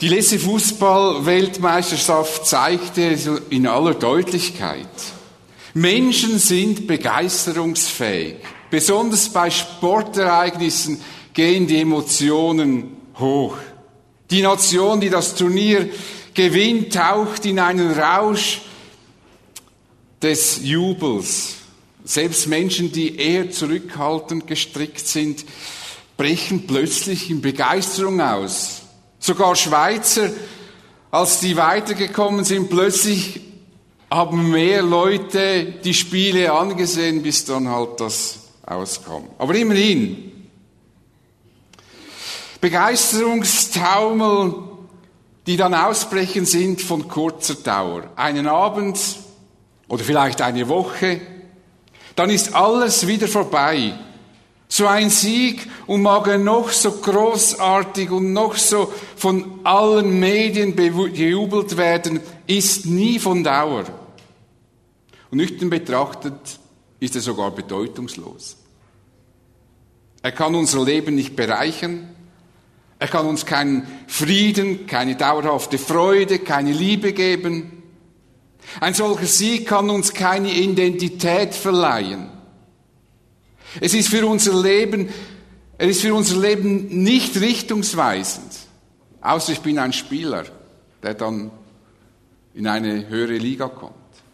Die letzte Fußball-Weltmeisterschaft zeigte in aller Deutlichkeit, Menschen sind begeisterungsfähig. Besonders bei Sportereignissen gehen die Emotionen hoch. Die Nation, die das Turnier gewinnt, taucht in einen Rausch des Jubels. Selbst Menschen, die eher zurückhaltend gestrickt sind, brechen plötzlich in Begeisterung aus. Sogar Schweizer, als die weitergekommen sind, plötzlich haben mehr Leute die Spiele angesehen, bis dann halt das auskam. Aber immerhin. Begeisterungstaumel, die dann ausbrechen, sind von kurzer Dauer. Einen Abend oder vielleicht eine Woche, dann ist alles wieder vorbei. So ein Sieg, und mag er noch so großartig und noch so von allen Medien bejubelt werden, ist nie von Dauer. Und nüchtern betrachtet ist er sogar bedeutungslos. Er kann unser Leben nicht bereichern. Er kann uns keinen Frieden, keine dauerhafte Freude, keine Liebe geben. Ein solcher Sieg kann uns keine Identität verleihen. Er ist für unser Leben nicht richtungsweisend. Außer ich bin ein Spieler, der dann in eine höhere Liga kommt.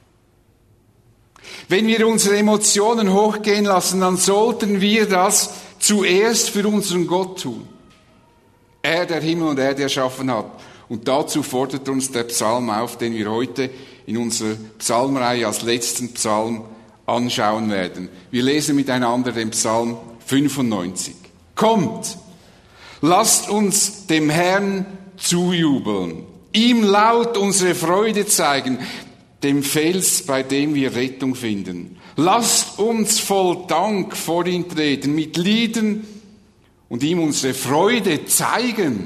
Wenn wir unsere Emotionen hochgehen lassen, dann sollten wir das zuerst für unseren Gott tun. Er, der Himmel und Erde erschaffen hat. Und dazu fordert uns der Psalm auf, den wir heute in unserer Psalmreihe als letzten Psalm anschauen werden. Wir lesen miteinander den Psalm 95. Kommt, lasst uns dem Herrn zujubeln, ihm laut unsere Freude zeigen, dem Fels, bei dem wir Rettung finden. Lasst uns voll Dank vor ihn treten, mit Liedern und ihm unsere Freude zeigen.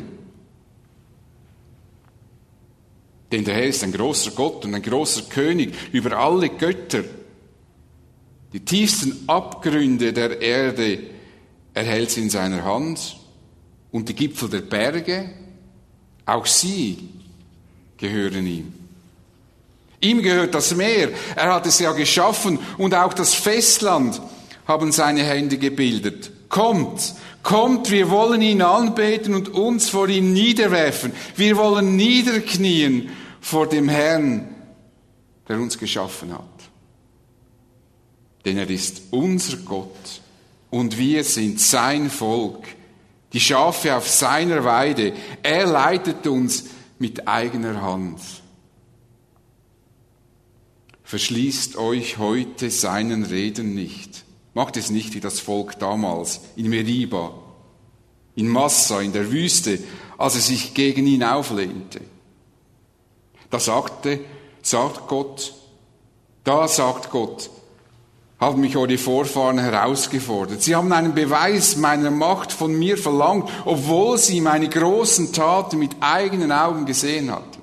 Denn der Herr ist ein großer Gott und ein großer König über alle Götter. Die tiefsten Abgründe der Erde erhält sie in seiner Hand und die Gipfel der Berge, auch sie gehören ihm. Ihm gehört das Meer, er hat es ja geschaffen, und auch das Festland haben seine Hände gebildet. Kommt, kommt, wir wollen ihn anbeten und uns vor ihm niederwerfen. Wir wollen niederknien vor dem Herrn, der uns geschaffen hat. Denn er ist unser Gott und wir sind sein Volk, die Schafe auf seiner Weide. Er leitet uns mit eigener Hand. Verschließt euch heute seinen Reden nicht. Macht es nicht wie das Volk damals in Meriba, in Massa, in der Wüste, als es sich gegen ihn auflehnte. Da sagt Gott, haben mich eure Vorfahren herausgefordert. Sie haben einen Beweis meiner Macht von mir verlangt, obwohl sie meine großen Taten mit eigenen Augen gesehen hatten.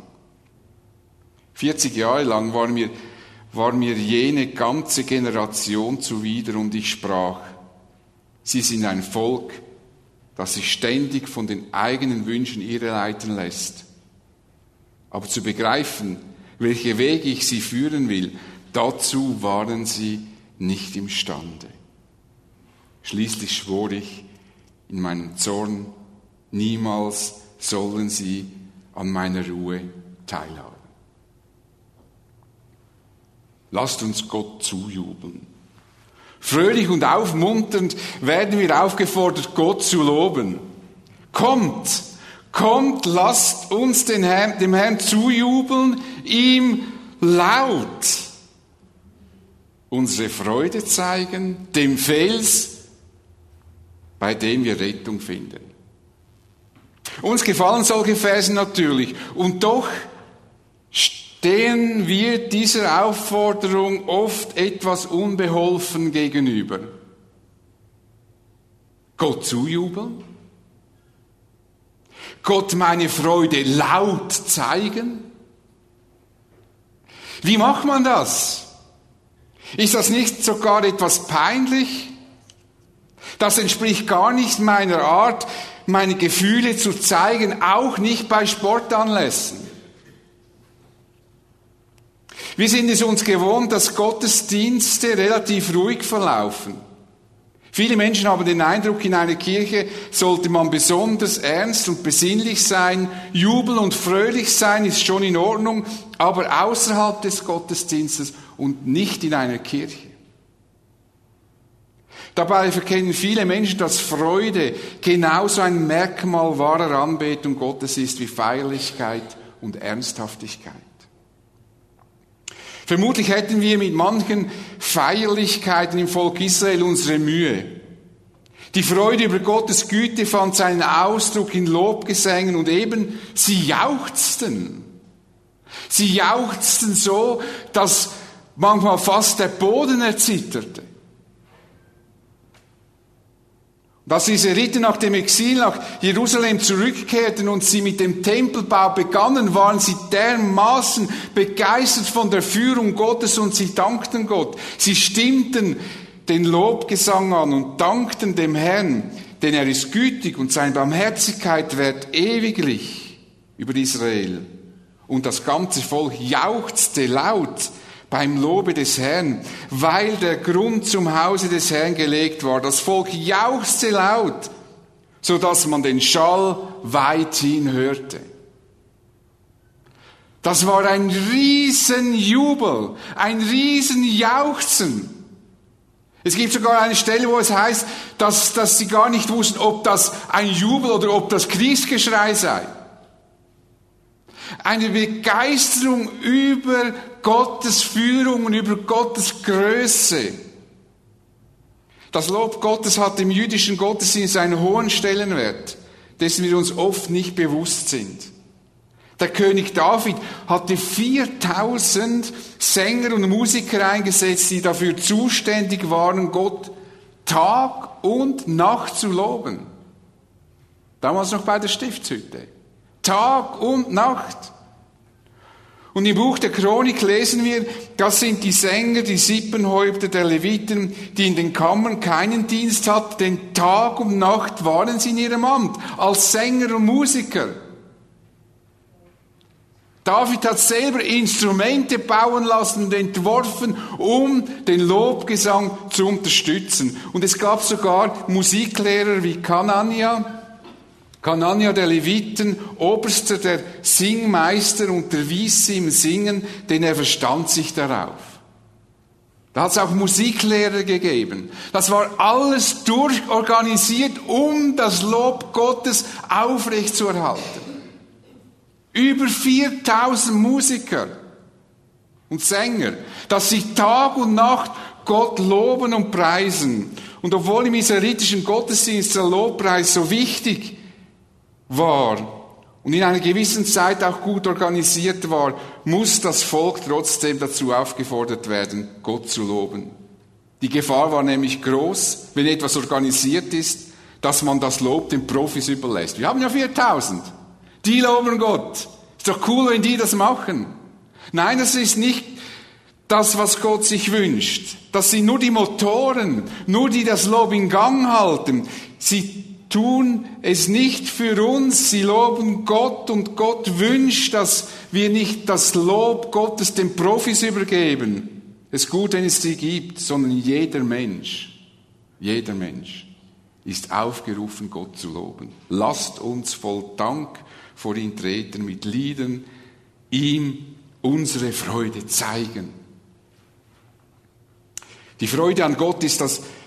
40 Jahre lang war mir jene ganze Generation zuwider, und ich sprach, sie sind ein Volk, das sich ständig von den eigenen Wünschen irreleiten lässt. Aber zu begreifen, welche Wege ich sie führen will, dazu waren sie nicht imstande. Schließlich schwor ich in meinem Zorn, niemals sollen sie an meiner Ruhe teilhaben. Lasst uns Gott zujubeln. Fröhlich und aufmunternd werden wir aufgefordert, Gott zu loben. Kommt, kommt, lasst uns dem Herrn zujubeln, ihm laut unsere Freude zeigen, dem Fels, bei dem wir Rettung finden. Uns gefallen solche Verse natürlich, und doch stehen wir dieser Aufforderung oft etwas unbeholfen gegenüber. Gott zujubeln? Gott meine Freude laut zeigen? Wie macht man das? Ist das nicht sogar etwas peinlich? Das entspricht gar nicht meiner Art. meine Gefühle zu zeigen, auch nicht bei Sportanlässen. Wir sind es uns gewohnt, dass Gottesdienste relativ ruhig verlaufen. Viele Menschen haben den Eindruck, in einer Kirche sollte man besonders ernst und besinnlich sein, jubeln und fröhlich sein ist schon in Ordnung, aber außerhalb des Gottesdienstes und nicht in einer Kirche. Dabei verkennen viele Menschen, dass Freude genauso ein Merkmal wahrer Anbetung Gottes ist wie Feierlichkeit und Ernsthaftigkeit. Vermutlich hätten wir mit manchen Feierlichkeiten im Volk Israel unsere Mühe. Die Freude über Gottes Güte fand seinen Ausdruck in Lobgesängen und eben, sie jauchzten. Sie jauchzten so, dass manchmal fast der Boden erzitterte. Und als die Israeliten nach dem Exil nach Jerusalem zurückkehrten und sie mit dem Tempelbau begannen, waren sie dermaßen begeistert von der Führung Gottes und sie dankten Gott. Sie stimmten den Lobgesang an und dankten dem Herrn, denn er ist gütig und seine Barmherzigkeit währt ewiglich über Israel. Und das ganze Volk jauchzte laut beim Lobe des Herrn, weil der Grund zum Hause des Herrn gelegt war. Das Volk jauchzte laut, so dass man den Schall weithin hörte. Das war ein Riesenjubel, ein Riesenjauchzen. Es gibt sogar eine Stelle, wo es heißt, dass sie gar nicht wussten, ob das ein Jubel oder ob das Kriegsgeschrei sei. Eine Begeisterung über Gottes Führung und über Gottes Größe. Das Lob Gottes hat im jüdischen Gottesdienst einen hohen Stellenwert, dessen wir uns oft nicht bewusst sind. Der König David hatte 4000 Sänger und Musiker eingesetzt, die dafür zuständig waren, Gott Tag und Nacht zu loben. Damals noch bei der Stiftshütte. Tag und Nacht. Und im Buch der Chronik lesen wir, das sind die Sänger, die Sippenhäupter der Leviten, die in den Kammern keinen Dienst hatten, denn Tag und Nacht waren sie in ihrem Amt, als Sänger und Musiker. David hat selber Instrumente bauen lassen und entworfen, um den Lobgesang zu unterstützen. Und es gab sogar Musiklehrer wie Kanania der Leviten, Oberster der Singmeister, unterwies sie im Singen, denn er verstand sich darauf. Da hat es auch Musiklehrer gegeben. Das war alles durchorganisiert, um das Lob Gottes aufrechtzuerhalten. Über 4000 Musiker und Sänger, dass sie Tag und Nacht Gott loben und preisen. Und obwohl im israelitischen Gottesdienst der Lobpreis so wichtig war und in einer gewissen Zeit auch gut organisiert war, muss das Volk trotzdem dazu aufgefordert werden, Gott zu loben. Die Gefahr war nämlich groß, wenn etwas organisiert ist, dass man das Lob den Profis überlässt. Wir haben ja 4000. Die loben Gott. Ist doch cool, wenn die das machen. Nein, das ist nicht das, was Gott sich wünscht. Das sind nur die Motoren, nur die das Lob in Gang halten. Sie tun es nicht für uns, sie loben Gott und Gott wünscht, dass wir nicht das Lob Gottes den Profis übergeben. Es ist gut, wenn es sie gibt, sondern jeder Mensch ist aufgerufen, Gott zu loben. Lasst uns voll Dank vor ihn treten, mit Liedern ihm unsere Freude zeigen. Die Freude an Gott ist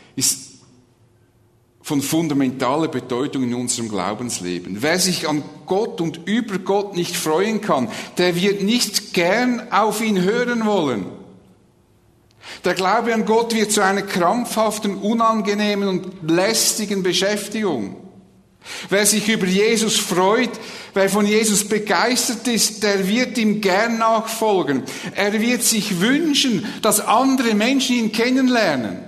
von fundamentaler Bedeutung in unserem Glaubensleben. Wer sich an Gott und über Gott nicht freuen kann, der wird nicht gern auf ihn hören wollen. Der Glaube an Gott wird zu einer krampfhaften, unangenehmen und lästigen Beschäftigung. Wer sich über Jesus freut, wer von Jesus begeistert ist, der wird ihm gern nachfolgen. Er wird sich wünschen, dass andere Menschen ihn kennenlernen.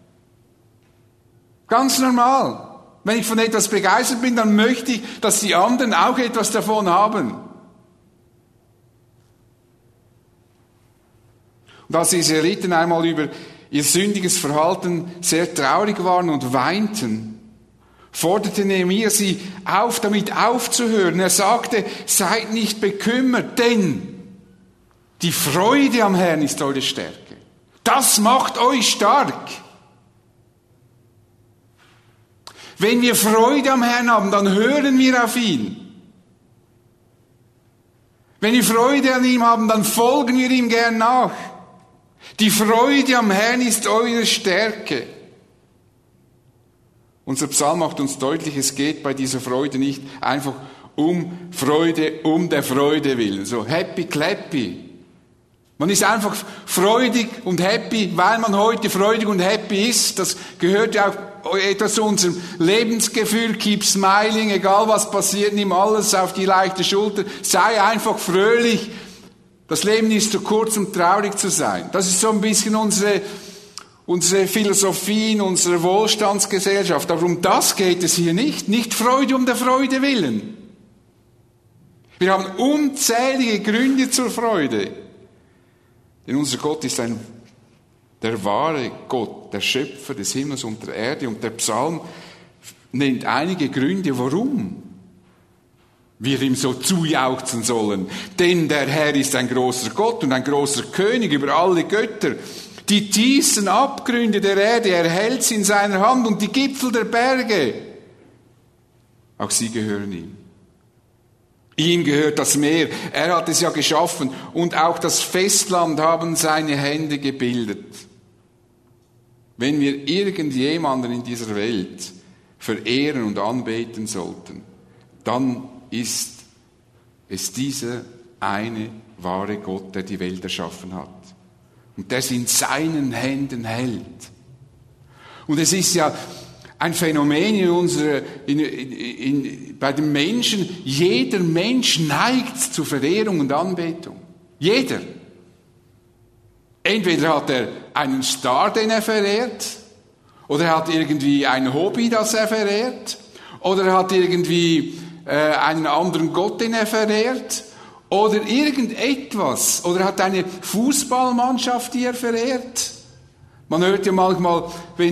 Ganz normal. Wenn ich von etwas begeistert bin, dann möchte ich, dass die anderen auch etwas davon haben. Und als die Israeliten einmal über ihr sündiges Verhalten sehr traurig waren und weinten, forderte Nehemia sie auf, damit aufzuhören. Er sagte, seid nicht bekümmert, denn die Freude am Herrn ist eure Stärke. Das macht euch stark. Wenn wir Freude am Herrn haben, dann hören wir auf ihn. Wenn wir Freude an ihm haben, dann folgen wir ihm gern nach. Die Freude am Herrn ist eure Stärke. Unser Psalm macht uns deutlich, es geht bei dieser Freude nicht einfach um Freude, um der Freude willen. So happy clappy. Man ist einfach freudig und happy, weil man heute freudig und happy ist. Das gehört ja auch etwas zu unserem Lebensgefühl. Keep smiling, egal was passiert, nimm alles auf die leichte Schulter. Sei einfach fröhlich. Das Leben ist zu kurz, um traurig zu sein. Das ist so ein bisschen unsere Philosophie in unserer Wohlstandsgesellschaft. Aber um das geht es hier nicht. Nicht Freude um der Freude willen. Wir haben unzählige Gründe zur Freude. Denn unser Gott ist der wahre Gott, der Schöpfer des Himmels und der Erde. Und der Psalm nennt einige Gründe, warum wir ihm so zujauchzen sollen. Denn der Herr ist ein großer Gott und ein großer König über alle Götter. Die tiefsten Abgründe der Erde erhält sie in seiner Hand und die Gipfel der Berge, auch sie gehören ihm. Ihm gehört das Meer, er hat es ja geschaffen und auch das Festland haben seine Hände gebildet. Wenn wir irgendjemanden in dieser Welt verehren und anbeten sollten, dann ist es dieser eine wahre Gott, der die Welt erschaffen hat und der sie in seinen Händen hält. Und es ist ja ein Phänomen bei den Menschen. Jeder Mensch neigt zu Verehrung und Anbetung. Jeder. Entweder hat er einen Star, den er verehrt, oder er hat irgendwie ein Hobby, das er verehrt, oder er hat irgendwie einen anderen Gott, den er verehrt, oder irgendetwas, oder er hat eine Fußballmannschaft, die er verehrt. Man hört ja manchmal,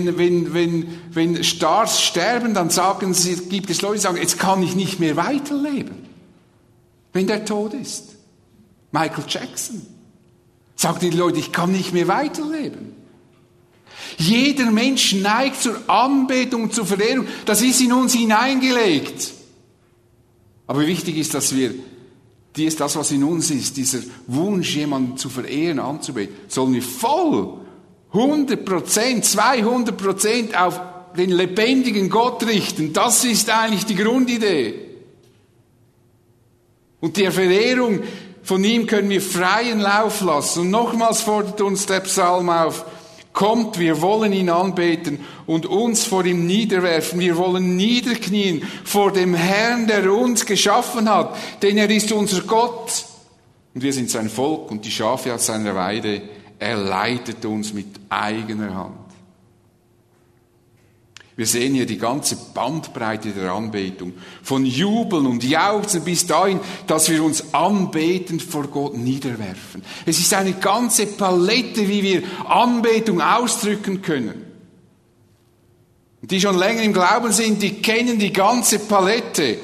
wenn Stars sterben, dann gibt es Leute, die sagen, jetzt kann ich nicht mehr weiterleben, wenn der tot ist. Michael Jackson sagten die Leute, ich kann nicht mehr weiterleben. Jeder Mensch neigt zur Anbetung, zur Verehrung. Das ist in uns hineingelegt. Aber wichtig ist, dass wir das, was in uns ist, dieser Wunsch, jemanden zu verehren, anzubeten, sollen wir voll 100%, 200% auf den lebendigen Gott richten. Das ist eigentlich die Grundidee. Und die Verehrung von ihm können wir freien Lauf lassen. Und nochmals fordert uns der Psalm auf, kommt, wir wollen ihn anbeten und uns vor ihm niederwerfen. Wir wollen niederknien vor dem Herrn, der uns geschaffen hat. Denn er ist unser Gott. Und wir sind sein Volk und die Schafe aus seiner Weide. Er leitet uns mit eigener Hand. Wir sehen hier die ganze Bandbreite der Anbetung. Von Jubeln und Jauchzen bis dahin, dass wir uns anbetend vor Gott niederwerfen. Es ist eine ganze Palette, wie wir Anbetung ausdrücken können. Und die schon länger im Glauben sind, die kennen die ganze Palette.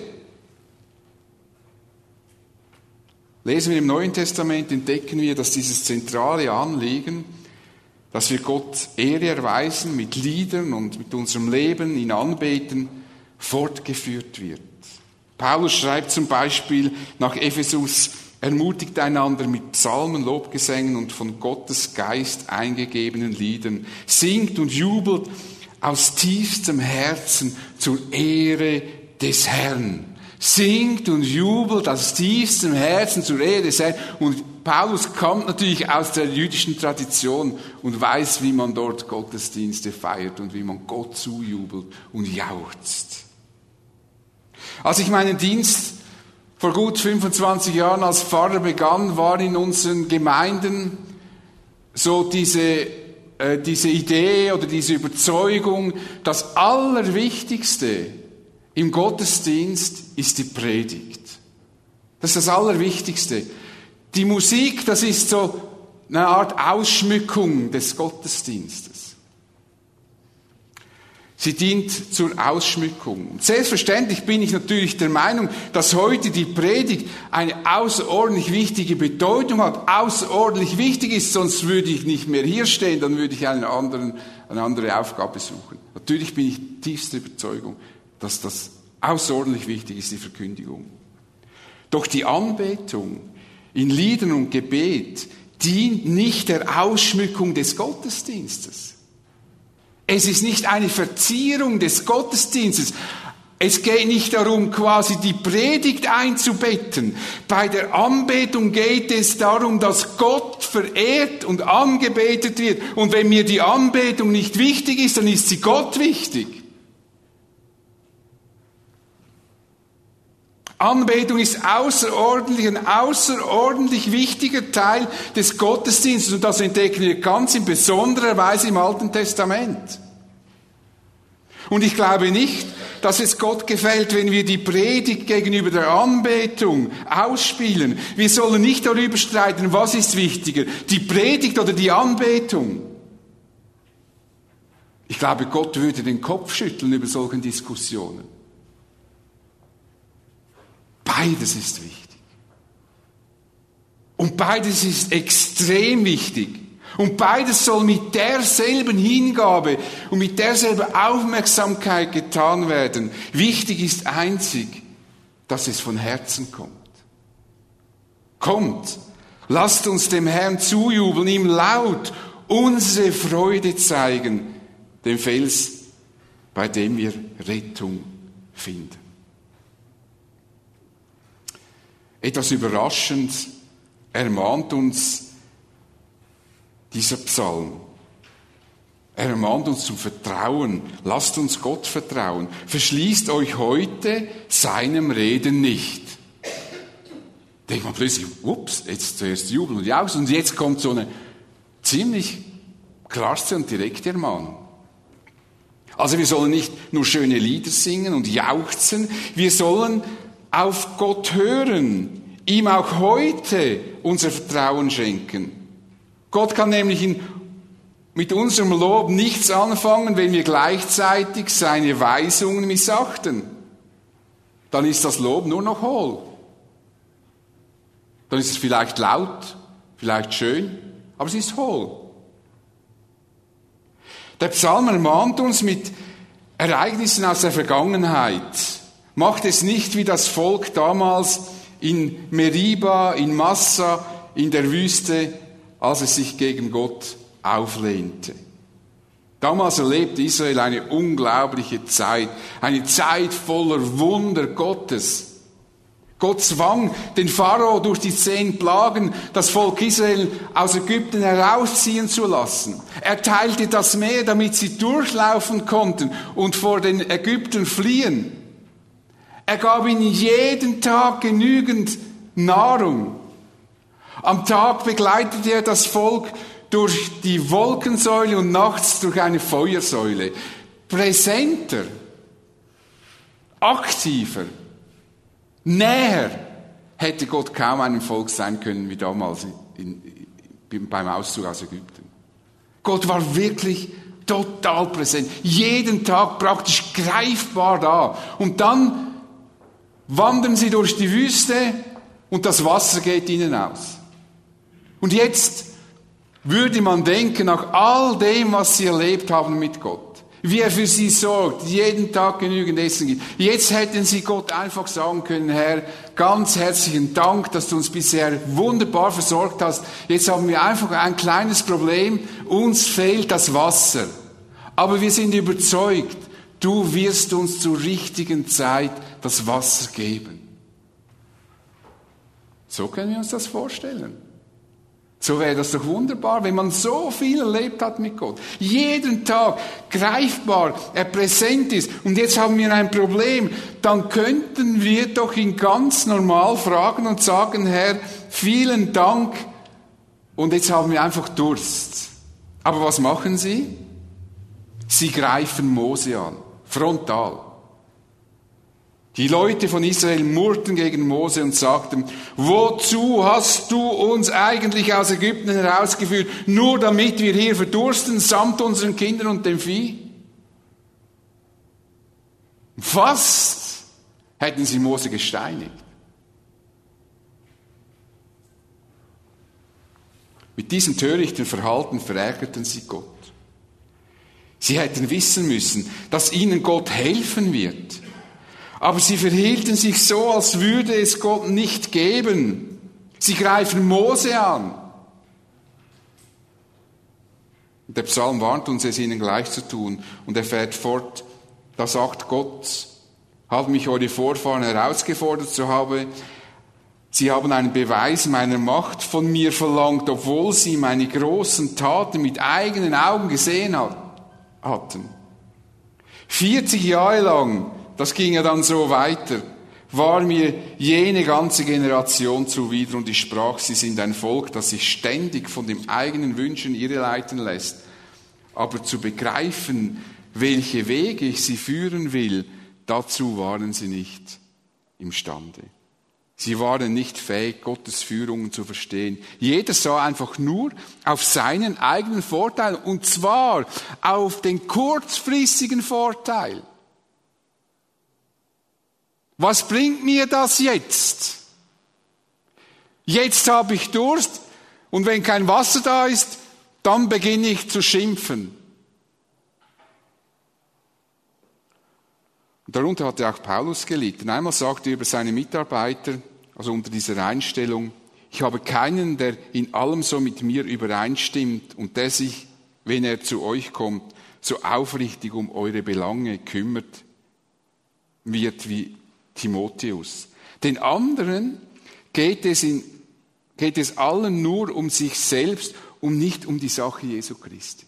Lesen wir im Neuen Testament, entdecken wir, dass dieses zentrale Anliegen, dass wir Gott Ehre erweisen mit Liedern und mit unserem Leben, ihn anbeten, fortgeführt wird. Paulus schreibt zum Beispiel nach Ephesus, ermutigt einander mit Psalmen, Lobgesängen und von Gottes Geist eingegebenen Liedern. Singt und jubelt aus tiefstem Herzen zur Ehre des Herrn. Singt und jubelt aus tiefstem Herzen zur Ehre des Herrn. Und Paulus kommt natürlich aus der jüdischen Tradition und weiß, wie man dort Gottesdienste feiert und wie man Gott zujubelt und jauchzt. Als ich meinen Dienst vor gut 25 Jahren als Pfarrer begann, war in unseren Gemeinden so diese Idee oder diese Überzeugung, das Allerwichtigste im Gottesdienst ist die Predigt. Das ist das Allerwichtigste. Die Musik, das ist so eine Art Ausschmückung des Gottesdienstes. Sie dient zur Ausschmückung. Selbstverständlich bin ich natürlich der Meinung, dass heute die Predigt eine außerordentlich wichtige Bedeutung hat, außerordentlich wichtig ist, sonst würde ich nicht mehr hier stehen, dann würde ich eine andere Aufgabe suchen. Natürlich bin ich tiefster Überzeugung, dass das außerordentlich wichtig ist, die Verkündigung. Doch die Anbetung in Liedern und Gebet dient nicht der Ausschmückung des Gottesdienstes. Es ist nicht eine Verzierung des Gottesdienstes. Es geht nicht darum, quasi die Predigt einzubetten. Bei der Anbetung geht es darum, dass Gott verehrt und angebetet wird. Und wenn mir die Anbetung nicht wichtig ist, dann ist sie Gott wichtig. Anbetung ist ein außerordentlich wichtiger Teil des Gottesdienstes und das entdecken wir ganz in besonderer Weise im Alten Testament. Und ich glaube nicht, dass es Gott gefällt, wenn wir die Predigt gegenüber der Anbetung ausspielen. Wir sollen nicht darüber streiten, was ist wichtiger, die Predigt oder die Anbetung. Ich glaube, Gott würde den Kopf schütteln über solchen Diskussionen. Beides ist wichtig. Und beides ist extrem wichtig. Und beides soll mit derselben Hingabe und mit derselben Aufmerksamkeit getan werden. Wichtig ist einzig, dass es von Herzen kommt. Kommt, lasst uns dem Herrn zujubeln, ihm laut unsere Freude zeigen, dem Fels, bei dem wir Rettung finden. Etwas überraschend ermahnt uns dieser Psalm. Er ermahnt uns zum Vertrauen. Lasst uns Gott vertrauen. Verschließt euch heute seinem Reden nicht. Denkt man plötzlich, ups, jetzt zuerst jubeln und jauchzen und jetzt kommt so eine ziemlich klarste und direkte Ermahnung. Also wir sollen nicht nur schöne Lieder singen und jauchzen, wir sollen auf Gott hören, ihm auch heute unser Vertrauen schenken. Gott kann nämlich mit unserem Lob nichts anfangen, wenn wir gleichzeitig seine Weisungen missachten. Dann ist das Lob nur noch hohl. Dann ist es vielleicht laut, vielleicht schön, aber es ist hohl. Der Psalm ermahnt uns mit Ereignissen aus der Vergangenheit. Macht es nicht wie das Volk damals in Meriba, in Massa, in der Wüste, als es sich gegen Gott auflehnte. Damals erlebte Israel eine unglaubliche Zeit, eine Zeit voller Wunder Gottes. Gott zwang den Pharao durch die 10 Plagen, das Volk Israel aus Ägypten herausziehen zu lassen. Er teilte das Meer, damit sie durchlaufen konnten und vor den Ägyptern fliehen. Er gab ihnen jeden Tag genügend Nahrung. Am Tag begleitete er das Volk durch die Wolkensäule und nachts durch eine Feuersäule. Präsenter, aktiver, näher hätte Gott kaum einem Volk sein können wie damals beim Auszug aus Ägypten. Gott war wirklich total präsent. Jeden Tag praktisch greifbar da. Und dann wandern sie durch die Wüste und das Wasser geht ihnen aus. Und jetzt würde man denken, nach all dem, was sie erlebt haben mit Gott, wie er für sie sorgt, jeden Tag genügend Essen gibt. Jetzt hätten sie Gott einfach sagen können, Herr, ganz herzlichen Dank, dass du uns bisher wunderbar versorgt hast. Jetzt haben wir einfach ein kleines Problem, uns fehlt das Wasser. Aber wir sind überzeugt, du wirst uns zur richtigen Zeit das Wasser geben. So können wir uns das vorstellen. So wäre das doch wunderbar, wenn man so viel erlebt hat mit Gott. Jeden Tag greifbar, er präsent ist. Und jetzt haben wir ein Problem. Dann könnten wir doch ihn ganz normal fragen und sagen, Herr, vielen Dank. Und jetzt haben wir einfach Durst. Aber was machen sie? Sie greifen Mose an. Frontal. Die Leute von Israel murrten gegen Mose und sagten, wozu hast du uns eigentlich aus Ägypten herausgeführt, nur damit wir hier verdursten, samt unseren Kindern und dem Vieh? Fast hätten sie Mose gesteinigt. Mit diesem törichten Verhalten verärgerten sie Gott. Sie hätten wissen müssen, dass ihnen Gott helfen wird. Aber sie verhielten sich so, als würde es Gott nicht geben. Sie greifen Mose an. Der Psalm warnt uns, es ihnen gleich zu tun. Und er fährt fort, da sagt Gott, haben mich eure Vorfahren herausgefordert, so sie haben einen Beweis meiner Macht von mir verlangt, obwohl sie meine großen Taten mit eigenen Augen gesehen hatten. 40 Jahre lang, das ging ja dann so weiter, war mir jene ganze Generation zuwider und ich sprach, sie sind ein Volk, das sich ständig von dem eigenen Wünschen irreleiten lässt. Aber zu begreifen, welche Wege ich sie führen will, dazu waren sie nicht imstande. Sie waren nicht fähig, Gottes Führungen zu verstehen. Jeder sah einfach nur auf seinen eigenen Vorteil, und zwar auf den kurzfristigen Vorteil. Was bringt mir das jetzt? Jetzt habe ich Durst, und wenn kein Wasser da ist, dann beginne ich zu schimpfen. Und darunter hatte auch Paulus gelitten. Einmal sagte er über seine Mitarbeiter, also unter dieser Einstellung, ich habe keinen, der in allem so mit mir übereinstimmt und der sich, wenn er zu euch kommt, so aufrichtig um eure Belange kümmert wird wie Timotheus. Den anderen geht es allen nur um sich selbst und nicht um die Sache Jesu Christi.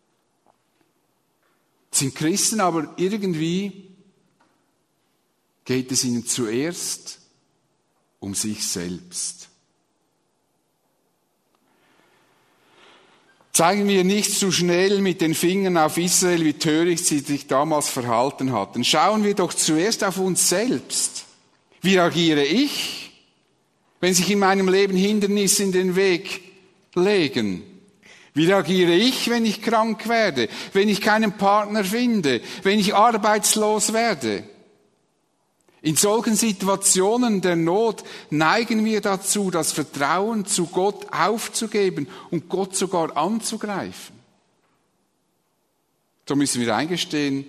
Sind Christen, aber irgendwie geht es ihnen zuerst um sich selbst. Zeigen wir nicht zu schnell mit den Fingern auf Israel, wie töricht sie sich damals verhalten hatten. Schauen wir doch zuerst auf uns selbst. Wie reagiere ich, wenn sich in meinem Leben Hindernisse in den Weg legen? Wie reagiere ich, wenn ich krank werde, wenn ich keinen Partner finde, wenn ich arbeitslos werde? In solchen Situationen der Not neigen wir dazu, das Vertrauen zu Gott aufzugeben und Gott sogar anzugreifen. So müssen wir eingestehen,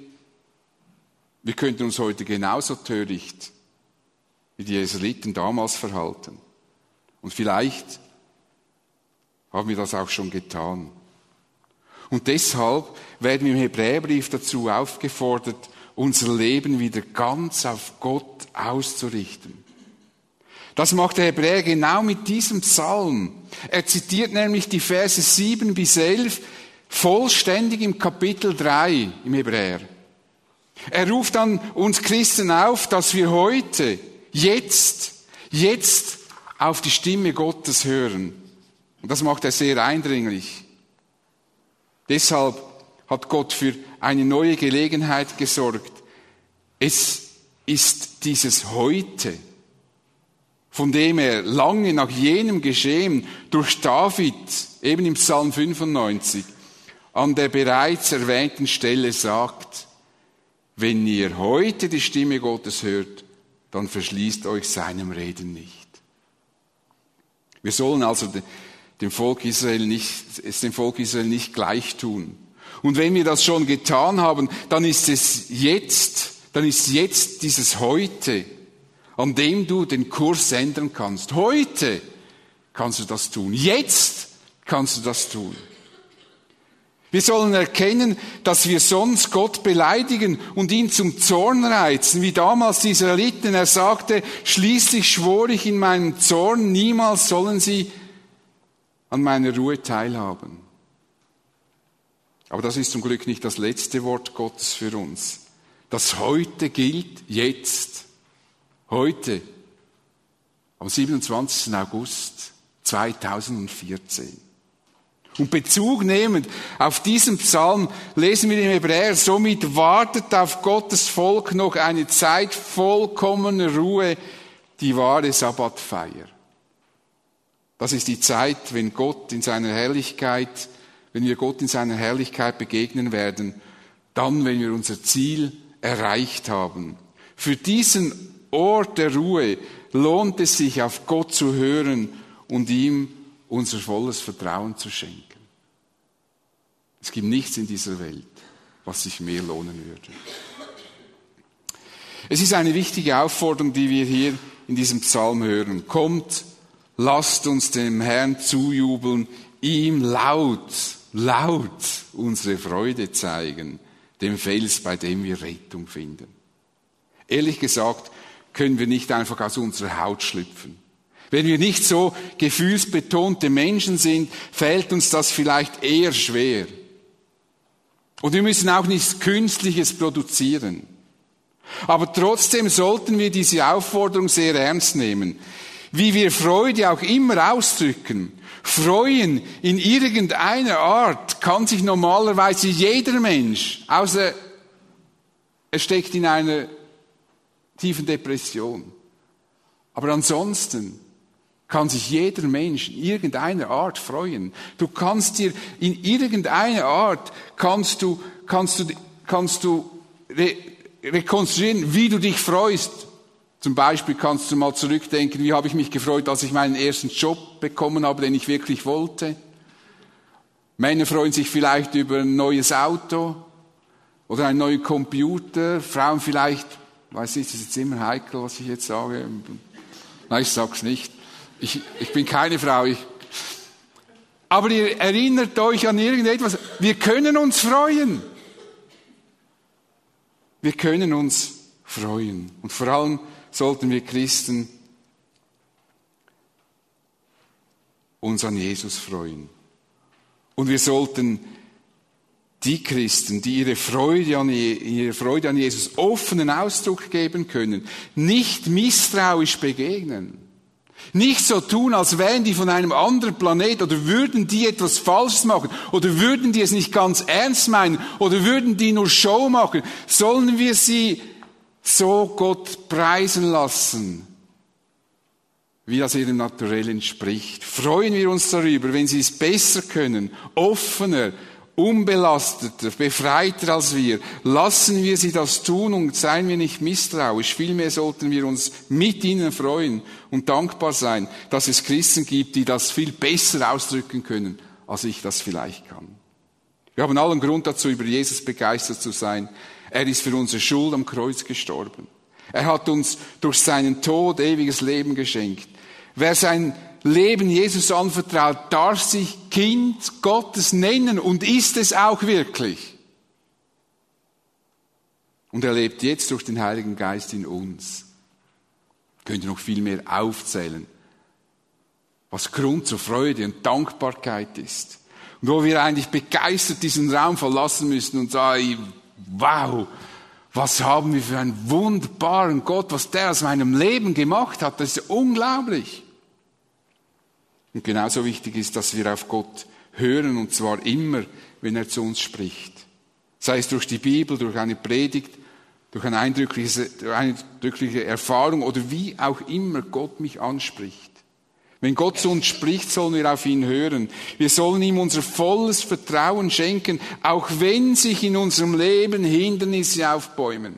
wir könnten uns heute genauso töricht wie die Israeliten damals verhalten. Und vielleicht haben wir das auch schon getan. Und deshalb werden wir im Hebräerbrief dazu aufgefordert, unser Leben wieder ganz auf Gott auszurichten. Das macht der Hebräer genau mit diesem Psalm. Er zitiert nämlich die Verse 7 bis 11 vollständig im Kapitel 3 im Hebräer. Er ruft dann uns Christen auf, dass wir heute, jetzt auf die Stimme Gottes hören. Und das macht er sehr eindringlich. Deshalb hat Gott für eine neue Gelegenheit gesorgt. Es ist dieses Heute, von dem er lange nach jenem Geschehen durch David, eben im Psalm 95, an der bereits erwähnten Stelle sagt, wenn ihr heute die Stimme Gottes hört, dann verschließt euch seinem Reden nicht. Wir sollen also dem Volk Israel nicht gleich tun. Und wenn wir das schon getan haben, dann ist jetzt dieses Heute, an dem du den Kurs ändern kannst. Heute kannst du das tun. Jetzt kannst du das tun. Wir sollen erkennen, dass wir sonst Gott beleidigen und ihn zum Zorn reizen, wie damals die Israeliten. Er sagte, schließlich schwor ich in meinem Zorn, niemals sollen sie an meiner Ruhe teilhaben. Aber das ist zum Glück nicht das letzte Wort Gottes für uns. Das Heute gilt jetzt. Heute, am 27. August 2014. Und Bezug nehmend auf diesen Psalm lesen wir im Hebräer, somit wartet auf Gottes Volk noch eine Zeit vollkommener Ruhe, die wahre Sabbatfeier. Das ist die Zeit, wenn wir Gott in seiner Herrlichkeit begegnen werden, dann, wenn wir unser Ziel erreicht haben. Für diesen Ort der Ruhe lohnt es sich, auf Gott zu hören und ihm unser volles Vertrauen zu schenken. Es gibt nichts in dieser Welt, was sich mehr lohnen würde. Es ist eine wichtige Aufforderung, die wir hier in diesem Psalm hören. Kommt, lasst uns dem Herrn zujubeln, ihm laut unsere Freude zeigen, dem Fels, bei dem wir Rettung finden. Ehrlich gesagt, können wir nicht einfach aus unserer Haut schlüpfen. Wenn wir nicht so gefühlsbetonte Menschen sind, fällt uns das vielleicht eher schwer. Und wir müssen auch nichts Künstliches produzieren. Aber trotzdem sollten wir diese Aufforderung sehr ernst nehmen. Wie wir Freude auch immer ausdrücken, Freuen in irgendeiner Art kann sich normalerweise jeder Mensch, außer er steckt in einer tiefen Depression. Aber ansonsten kann sich jeder Mensch in irgendeiner Art freuen. Du kannst dir in irgendeiner Art kannst du rekonstruieren, wie du dich freust. Zum Beispiel kannst du mal zurückdenken, wie habe ich mich gefreut, als ich meinen ersten Job bekommen habe, den ich wirklich wollte. Männer freuen sich vielleicht über ein neues Auto oder einen neuen Computer. Frauen vielleicht, weiß nicht, das ist jetzt immer heikel, was ich jetzt sage. Nein, ich sag's nicht. Ich bin keine Frau. Aber ihr erinnert euch an irgendetwas. Wir können uns freuen. Wir können uns freuen. Und vor allem sollten wir Christen uns an Jesus freuen. Und wir sollten die Christen, die ihre Freude an Jesus offenen Ausdruck geben können, nicht misstrauisch begegnen. Nicht so tun, als wären die von einem anderen Planet oder würden die etwas Falsches machen oder würden die es nicht ganz ernst meinen oder würden die nur Show machen. Sollen wir sie so Gott preisen lassen, wie das ihrem Naturell entspricht. Freuen wir uns darüber, wenn sie es besser können, offener, unbelasteter, befreiter als wir. Lassen wir sie das tun und seien wir nicht misstrauisch. Vielmehr sollten wir uns mit ihnen freuen und dankbar sein, dass es Christen gibt, die das viel besser ausdrücken können, als ich das vielleicht kann. Wir haben allen Grund dazu, über Jesus begeistert zu sein. Er ist für unsere Schuld am Kreuz gestorben. Er hat uns durch seinen Tod ewiges Leben geschenkt. Wer sein Leben Jesus anvertraut, darf sich Kind Gottes nennen und ist es auch wirklich. Und er lebt jetzt durch den Heiligen Geist in uns. Ich könnte noch viel mehr aufzählen, was Grund zur Freude und Dankbarkeit ist. Und wo wir eigentlich begeistert diesen Raum verlassen müssen und sagen, wow, was haben wir für einen wunderbaren Gott, was der aus meinem Leben gemacht hat, das ist unglaublich. Und genauso wichtig ist, dass wir auf Gott hören, und zwar immer, wenn er zu uns spricht. Sei es durch die Bibel, durch eine Predigt, durch eine eindrückliche Erfahrung oder wie auch immer Gott mich anspricht. Wenn Gott zu uns spricht, sollen wir auf ihn hören. Wir sollen ihm unser volles Vertrauen schenken, auch wenn sich in unserem Leben Hindernisse aufbäumen.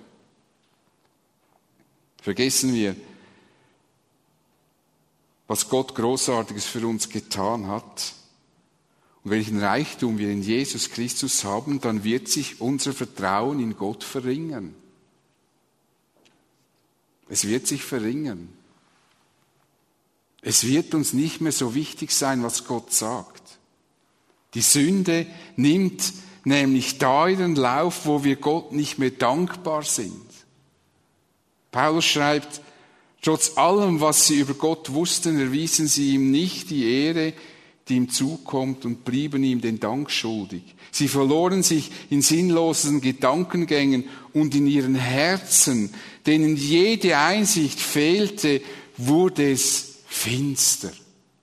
Vergessen wir, was Gott Großartiges für uns getan hat. Und welchen Reichtum wir in Jesus Christus haben, dann wird sich unser Vertrauen in Gott verringern. Es wird sich verringern. Es wird uns nicht mehr so wichtig sein, was Gott sagt. Die Sünde nimmt nämlich da ihren Lauf, wo wir Gott nicht mehr dankbar sind. Paulus schreibt, trotz allem, was sie über Gott wussten, erwiesen sie ihm nicht die Ehre, die ihm zukommt, und blieben ihm den Dank schuldig. Sie verloren sich in sinnlosen Gedankengängen und in ihren Herzen, denen jede Einsicht fehlte, wurde es finster.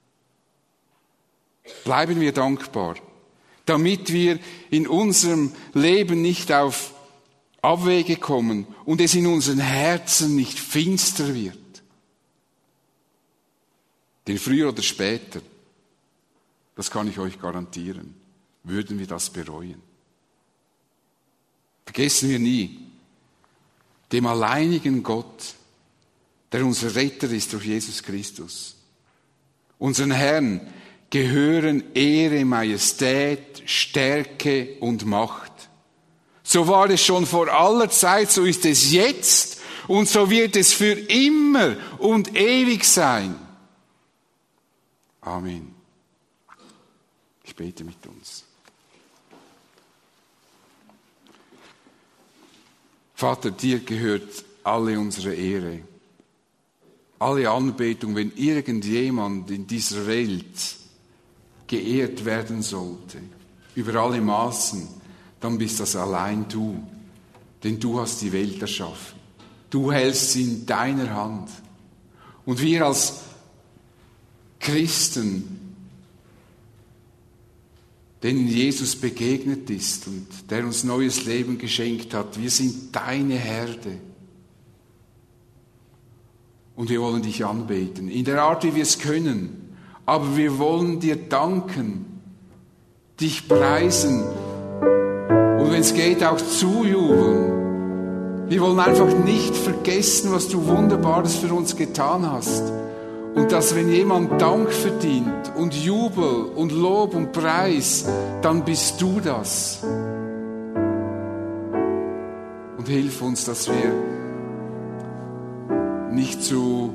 Bleiben wir dankbar, damit wir in unserem Leben nicht auf Abwege kommen und es in unseren Herzen nicht finster wird. Denn früher oder später, das kann ich euch garantieren, würden wir das bereuen. Vergessen wir nie, dem alleinigen Gott, der unser Retter ist durch Jesus Christus. Unseren Herrn gehören Ehre, Majestät, Stärke und Macht. So war es schon vor aller Zeit, so ist es jetzt und so wird es für immer und ewig sein. Amen. Ich bete mit uns. Vater, dir gehört alle unsere Ehre, alle Anbetung, wenn irgendjemand in dieser Welt geehrt werden sollte, über alle Maßen, dann bist das allein du, denn du hast die Welt erschaffen. Du hältst sie in deiner Hand. Und wir als Christen, denen Jesus begegnet ist und der uns neues Leben geschenkt hat, wir sind deine Herde. Und wir wollen dich anbeten, in der Art, wie wir es können. Aber wir wollen dir danken, dich preisen und wenn es geht, auch zujubeln. Wir wollen einfach nicht vergessen, was du Wunderbares für uns getan hast. Und dass, wenn jemand Dank verdient und Jubel und Lob und Preis, dann bist du das. Und hilf uns, dass wir nicht zu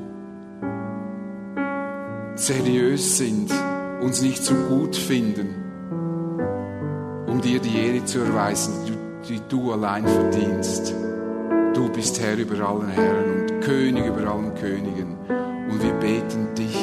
seriös sind, uns nicht zu gut finden, um dir die Ehre zu erweisen, die du allein verdienst. Du bist Herr über allen Herren und König über allen Königen. Und wir beten dich